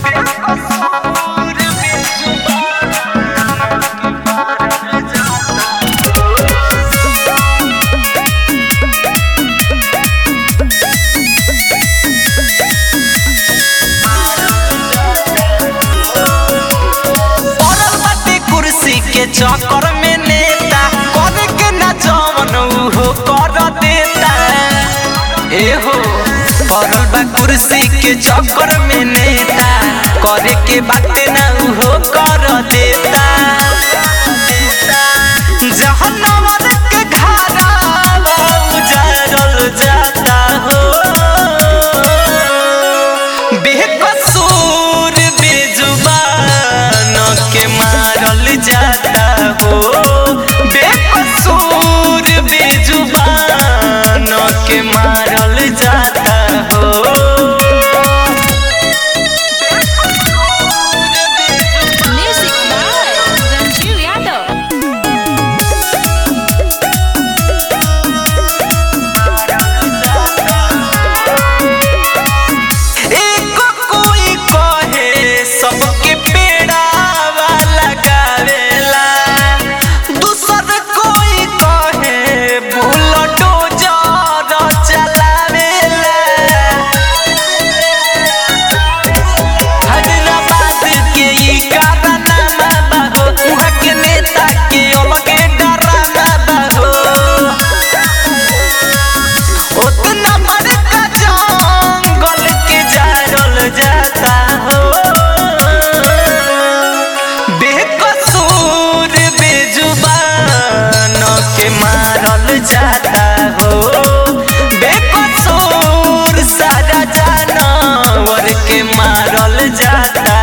चक्कर में नेता कर के ना जवन उहो कर देता ए हो पड़ल बा कुर्सी के चक्कर में नेता करे के बात ना उहो कर देता जहन्नम के घारा उजाड़ल जाता हो बेकसूर बेजुबान के मारल जाता हो बेकसूर बेजुबान के मारल जाता हो। Music by Ranjit Yadav। एक कोई कहे सबके पेड़ावा लगावेला, दूसर कोई कहे बुलडोजर चलावेला। हैदराबाद के ई कारनामा बाहो, उहाँ के नेता के अलगे डरामा बाहो। उतना बड़का जंगल के जारल जाता हो बेकसूर बेजुबान के मारल जाता हो बेकसूर सारा जानवर के मारल जाता